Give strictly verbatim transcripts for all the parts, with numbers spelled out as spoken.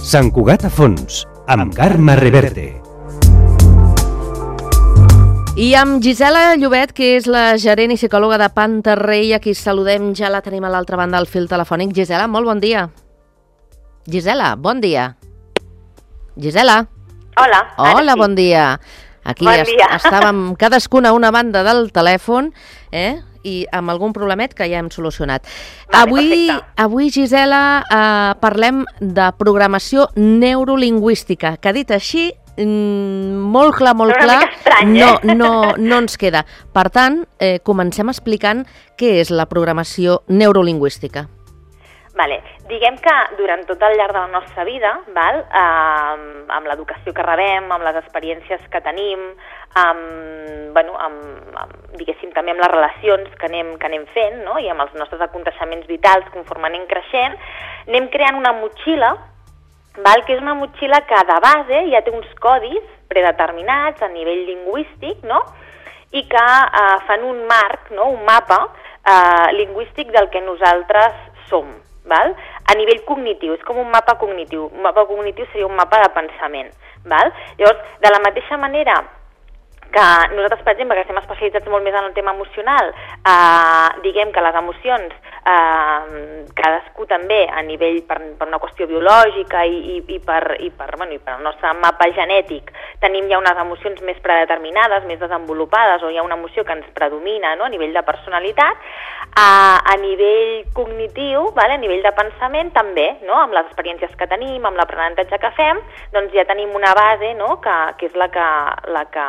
Sant Cugat a fons, amb Carme Reverte. I amb Gisela Llobet, que és la gerent i psicòloga de Panterrey, a qui saludem, ja la tenim a l'altra banda del fil telefònic. Gisela, molt bon dia. Gisela, bon dia. Gisela. Hola. Hola, sí. Bon dia. Aquí bon dia. est estàvem cadascuna a una banda del telèfon, eh? I amb algun problemet que ja hem solucionat. Vale, avui, avui, Gisela, eh, parlem de programació neurolingüística, que dit així, mm, molt clar, molt clar, estrany, no, eh? no, no ens queda. Per tant, eh, comencem explicant què és la programació neurolingüística. Vale. Diguem que durant tot el llarg de la nostra vida, val, eh, amb l'educació que rebem, amb les experiències que tenim, amb, bueno, amb, amb, diguéssim, també amb les relacions que anem, que anem fent, no? I amb els nostres aconteixements vitals conforme anem creixent, anem creant una motxilla, val, que és una motxilla que de base ja té uns codis predeterminats a nivell lingüístic, no? I que eh, fan un marc, no? Un mapa eh, lingüístic del que nosaltres som. Val? A nivell cognitiu, és com un mapa cognitiu. Un mapa cognitiu seria un mapa de pensament. Val? Llavors, de la mateixa manera que nosaltres, per exemple, que estem especialitzats molt més en el tema emocional, eh, diguem que les emocions, eh, cadascú també a nivell per, per una qüestió biològica i, i, i, per, i, per, bueno, i per el nostre mapa genètic, tenim ja unes emocions més predeterminades, més desenvolupades, o hi ha una emoció que ens predomina, no? A nivell de personalitat, a, a nivell cognitiu, vale? A nivell de pensament també, no? Amb les experiències que tenim, amb l'aprenentatge que fem, doncs ja tenim una base, no? que, que és la que, la que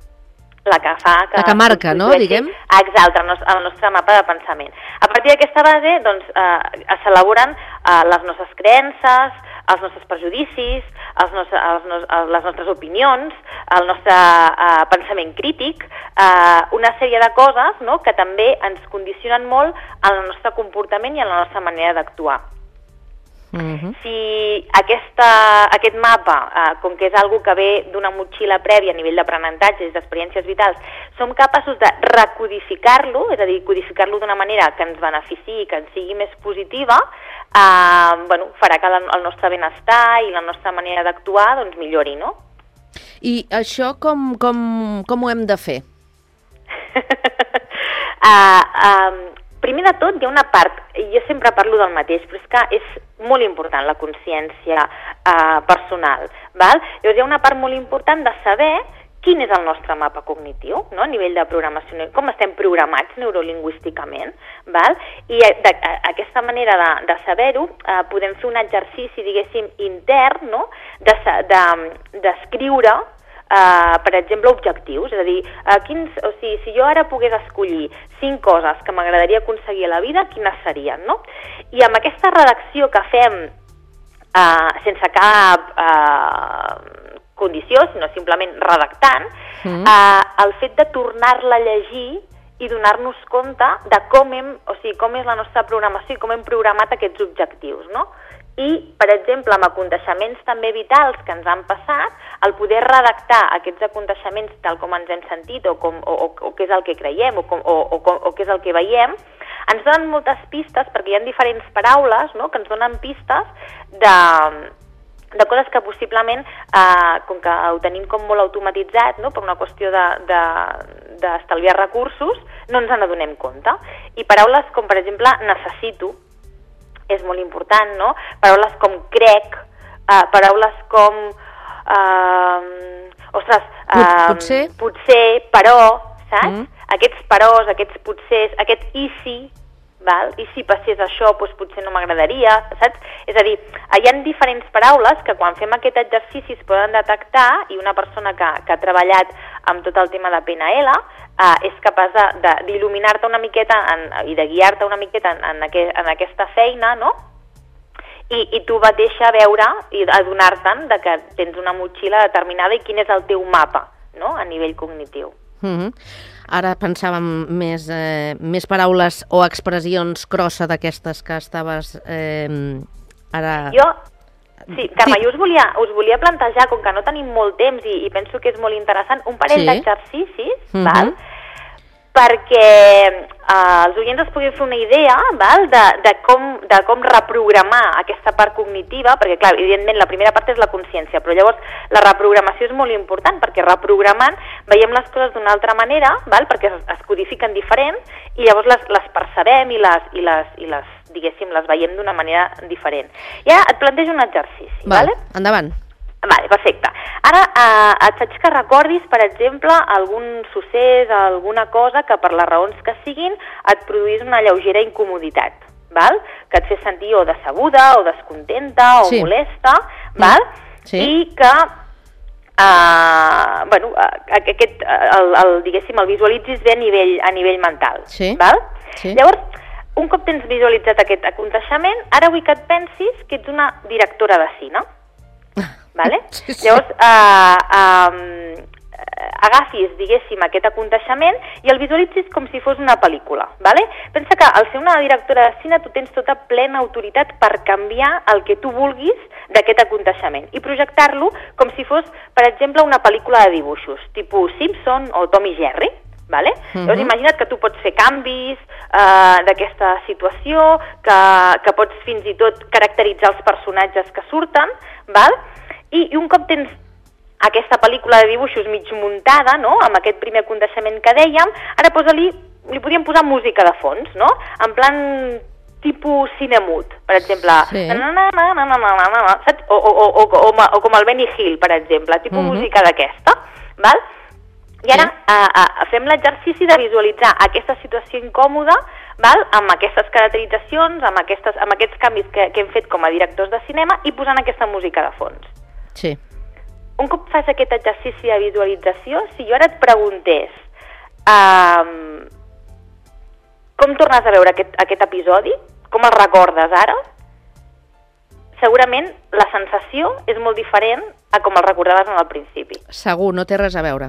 la que fa... Que la que marca, no?, diguem? Exacte, el nostre, el nostre mapa de pensament. A partir d'aquesta base, doncs, eh, s'elaboren eh, les nostres creences, els nostres prejudicis, els nostres, els nos, les nostres opinions, el nostre eh, pensament crític, eh, una sèrie de coses, no?, que també ens condicionen molt en el nostre comportament i en la nostra manera d'actuar. Uh-huh. Si aquesta, aquest mapa, eh, com que és algo que ve d'una motxilla prèvia a nivell d'aprenentatges, d'experiències vitals, som capaços de recodificar-lo, és a dir, codificar-lo d'una manera que ens beneficiï, que ens sigui més positiva, eh, bueno, farà que el nostre benestar i la nostra manera d'actuar doncs, millori, no? I això com, com, com ho hem de fer? uh, um, Primer de tot, hi ha una part, jo sempre parlo del mateix, però és que és molt important la consciència eh, personal. Val? Llavors hi ha una part molt important de saber quin és el nostre mapa cognitiu, no? A nivell de programació, com estem programats neurolingüísticament. Val? I de, a, aquesta manera de, de saber-ho, eh, podem fer un exercici, diguéssim, intern, no? de, de, d'escriure, Uh, per exemple, objectius, és a dir, uh, quins, o sigui, si jo ara pogués escollir cinc coses que m'agradaria aconseguir a la vida, quines serien, no? I amb aquesta redacció que fem uh, sense cap uh, condició, sinó simplement redactant, mm. uh, el fet de tornar-la a llegir i donar-nos compte de com hem, o sigui, com és la nostra programació i com hem programat aquests objectius, no? I, per exemple, amb aconteixements també vitals que ens han passat, el poder redactar aquests aconteixements tal com ens hem sentit o, com, o, o, o què és el que creiem o, com, o, o, o què és el que veiem, ens donen moltes pistes perquè hi ha diferents paraules, no?, que ens donen pistes de, de coses que possiblement, eh, com que ho tenim com molt automatitzat, no?, per una qüestió de, de, d'estalviar recursos, no ens n'adonem compte. I paraules com, per exemple, necessito, és molt important, no? Paraules com crec, uh, paraules com... Uh, ostres, uh, Pot, potser, potser, però, saps? Mm. Aquests peròs, aquests potsers, aquest i si, val? I si passés això, doncs potser no m'agradaria, saps? És a dir, hi ha diferents paraules que quan fem aquest exercici es poden detectar i una persona que, que ha treballat amb tot el tema de P N L Uh, és capaç d'il·luminar-te una miqueta en, i de guiar-te una miqueta en, en, aqu en aquesta feina, no? I, i tu mateixa veure i adonar-te'n de que tens una motxilla determinada i quin és el teu mapa, no?, a nivell cognitiu. Mm-hmm. Ara pensàvem més, eh, més paraules o expressions crossa d'aquestes que estaves eh, ara... Jo... Sí, Carme, jo us volia, us volia plantejar, com que no tenim molt temps i, i penso que és molt interessant, un parell sí. d'exercicis, mm-hmm. val? perquè eh, els oients es puguin fer una idea, val? De, de, com, de com reprogramar aquesta part cognitiva, perquè clar, evidentment la primera part és la consciència, però llavors la reprogramació és molt important, perquè reprogramant veiem les coses d'una altra manera, val? Perquè es, es codifiquen diferents, i llavors les, les percebem i les, i les, i les, diguéssim, les veiem d'una manera diferent. Ja et plantejo un exercici, Val, vale? Endavant. Vale, perfecte. Ara eh, et faig que recordis, per exemple, algun succés, alguna cosa que per les raons que siguin et produís una lleugera incomoditat, val? Que et fes sentir o decebuda, o descontenta, o sí. molesta, val? Sí. I que, eh, bueno, aquest, el, el, diguéssim, el visualitzis bé a nivell, a nivell mental, sí. val? Sí. Llavors, un cop tens visualitzat aquest aconteixement, ara vull que et pensis que ets una directora de cine. Vale? Sí, sí. Llavors, eh, eh, agafis, diguéssim, aquest aconteixement i el visualitzis com si fos una pel·lícula. Vale? Pensa que al ser una directora de cine tu tens tota plena autoritat per canviar el que tu vulguis d'aquest aconteixement i projectar-lo com si fos, per exemple, una pel·lícula de dibuixos, tipus Simpson o Tom i Jerry. Vale? Uh-huh. Llavors imagina't que tu pots fer canvis eh, d'aquesta situació, que, que pots fins i tot caracteritzar els personatges que surten, val? I, i un cop tens aquesta pel·lícula de dibuixos mig muntada, no?, amb aquest primer aconteixement que dèiem, ara posa-li, li podríem posar música de fons, no?, en plan tipus cinemut, per exemple, sí. na, na, na, na, na, na, na, saps? O, o, o, o, o, o com el Benny Hill, per exemple, tipus uh-huh. música d'aquesta, val? I ara sí. a, a, fem l'exercici de visualitzar aquesta situació incòmoda, val? Amb aquestes caracteritzacions, amb, aquestes, amb aquests canvis que, que hem fet com a directors de cinema i posant aquesta música de fons. Sí. Un cop fas aquest exercici de visualització, si jo ara et preguntés um, com tornes a veure aquest, aquest episodi, com el recordes ara, segurament la sensació és molt diferent a com el recordaves en el principi. Segur, no té res a veure.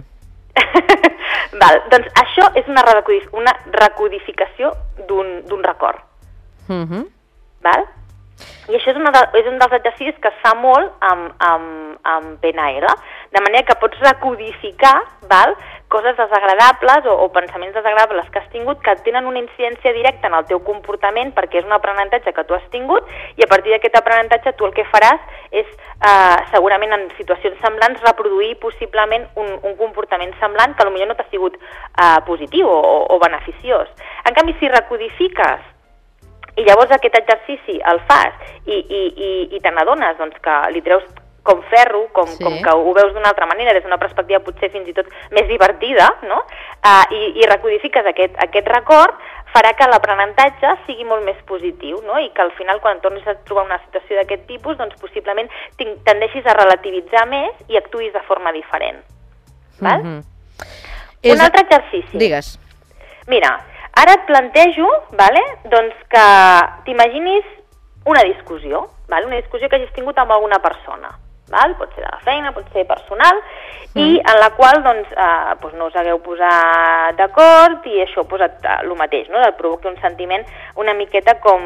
Val, doncs això és una, recodif una recodificació d'un record. Uh-huh. Val? I això és, una de, és un dels exercicis que es fa molt amb, amb, amb P N L, de manera que pots recodificar, val, coses desagradables o, o pensaments desagradables que has tingut que tenen una incidència directa en el teu comportament perquè és un aprenentatge que tu has tingut i a partir d'aquest aprenentatge tu el que faràs és, eh, segurament en situacions semblants, reproduir possiblement un, un comportament semblant que potser no t'ha sigut eh, positiu o, o beneficiós. En canvi, si recodifiques i llavors aquest exercici el fas i, i, i, i te n'adones doncs, que li treus com ferro, com, sí. com que ho veus d'una altra manera, des d'una perspectiva potser fins i tot més divertida, no? Uh, i, i recodifiques aquest, aquest record, farà que l'aprenentatge sigui molt més positiu, no? I que al final, quan tornis a trobar una situació d'aquest tipus, doncs possiblement tendeixis a relativitzar més i actuïs de forma diferent. Val? Mm-hmm. Un és... altre exercici. Digues. Mira, ara et plantejo, vale, doncs que t'imaginis una discussió, vale? Una discussió que hagis tingut amb alguna persona, val? Pot ser de la feina, pot ser personal, mm. i en la qual doncs, eh, doncs no us hagueu posat d'acord i això ha posat el mateix, no? Et provoqui un sentiment una miqueta com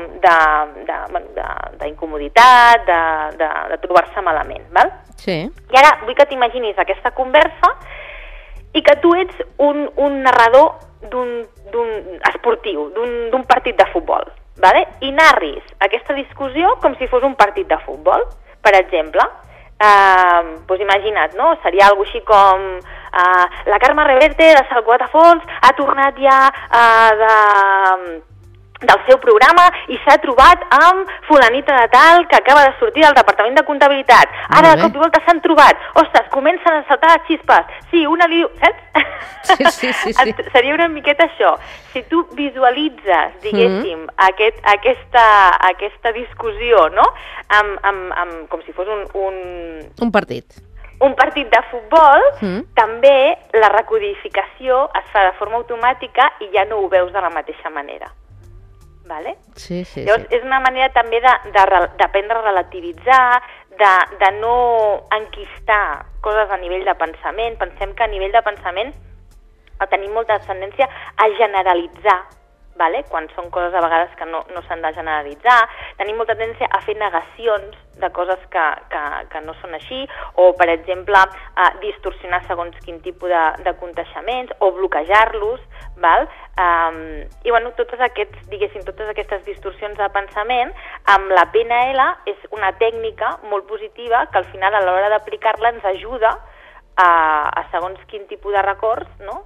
d'incomoditat, de, de, de, de, de trobar-se malament. Val? Sí. I ara vull que t'imaginis aquesta conversa i que tu ets un, un narrador d'un esportiu, d'un partit de futbol, vale? I narris aquesta discussió com si fos un partit de futbol. Per exemple, eh, doncs imagina't, no? Seria alguna cosa així com eh, la Carme Reverte de Sant Guatafons ha tornat ja eh, de... del seu programa i s'ha trobat amb fulanita de tal que acaba de sortir del departament de comptabilitat. Ara de cop i volta s'han trobat. Ostres, comencen a saltar les xispes. Sí, una li diu... Saps? Sí, sí, sí, sí. Seria una miqueta això. Si tu visualitzes, diguéssim, mm-hmm. aquest, aquesta, aquesta discussió, no? Amb, amb, amb, com si fos un... Un, un partit. Un partit de futbol, mm. també la recodificació es fa de forma automàtica i ja no ho veus de la mateixa manera. Vale? Sí, sí, Llavors, sí. és una manera també d'aprendre a relativitzar, de, de no enquistar coses a nivell de pensament. Pensem que a nivell de pensament tenim molta tendència a generalitzar, vale? Quan són coses a vegades que no, no s'han de generalitzar. Tenim molta tendència a fer negacions de coses que, que, que no són així, o, per exemple, a distorsionar segons quin tipus de, de contagiaments, o bloquejar-los, val? Um, I, bueno, totes aquests, diguéssim, totes aquestes distorsions de pensament, amb la P N L és una tècnica molt positiva que al final, a l'hora d'aplicar-la, ens ajuda a, a segons quin tipus de records, no?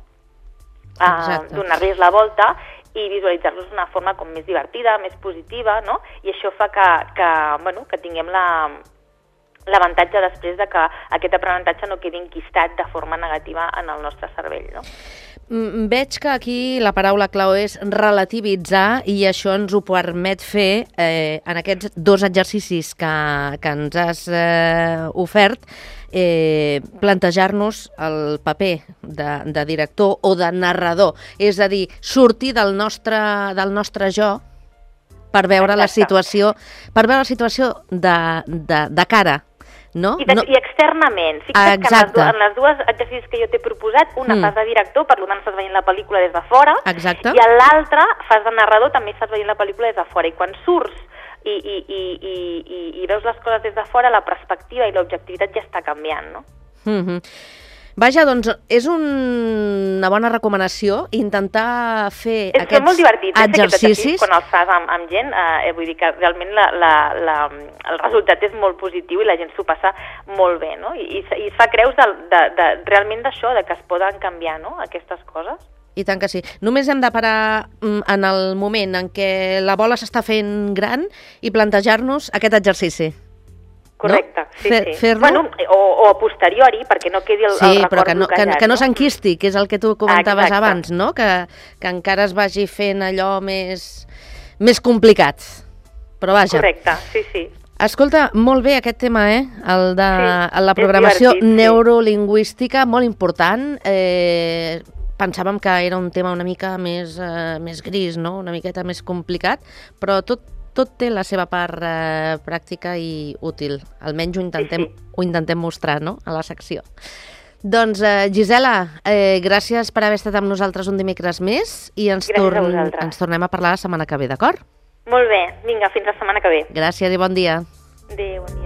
A donar-los la volta i visualitzar-los d'una forma com més divertida, més positiva, no? I això fa que, que, bueno, que tinguem la, l'avantatge després de que aquest aprenentatge no quedi enquistat de forma negativa en el nostre cervell, no? Mm, veig que aquí la paraula clau és relativitzar i això ens ho permet fer eh, en aquests dos exercicis que, que ens has eh, ofert, eh, plantejar-nos el paper de, de director o de narrador, és a dir, sortir del nostre, del nostre jo per veure Exacte. la situació, per veure la situació de, de, de cara. No? I, de, no. I externament. Fixa't que en les, dues, en les dues exercicis que jo t'he proposat, una mm. fas de director, per tant estàs veient la pel·lícula des de fora, Exacte. i a l'altra fas de narrador, també estàs veient la pel·lícula des de fora. I quan surts i, i, i, i, i, i veus les coses des de fora, la perspectiva i l'objectivitat ja està canviant, no? Mm-hmm. Vaja, doncs és un... una bona recomanació intentar fer és aquests molt divertit, exercicis. Quan els fas amb, amb gent, eh, vull dir que realment la, la, la, el resultat és molt positiu i la gent s'ho passa molt bé, no? I, i es fa creus de, de, de, realment d'això, de que es poden canviar, no?, aquestes coses. I tant que sí. Només hem de parar en el moment en què la bola s'està fent gran i plantejar-nos aquest exercici. Correcte, no? sí, Fer, sí. Fer-lo... Bueno, o, o a posteriori, perquè no quedi el, sí, el record però que no, bloquejat. Que, que no no? s'enquisti, que és el que tu comentaves Exacte. abans, no? Que, que encara es vagi fent allò més, més complicat. Però vaja. Correcte, sí, sí. Escolta, molt bé aquest tema, eh? El de sí, la programació divertit, neurolingüística, molt important. Eh, pensàvem que era un tema una mica més, eh, més gris, no? Una miqueta més complicat, però tot tot té la seva part eh, pràctica i útil. Almenys ho intentem, sí, sí. ho intentem mostrar, no?, a la secció. Doncs, eh, Gisela, eh, gràcies per haver estat amb nosaltres un dimecres més i ens, torn, ens tornem a parlar la setmana que ve, d'acord? Molt bé. Vinga, fins la setmana que ve. Gràcies i bon dia. Adéu, bon dia.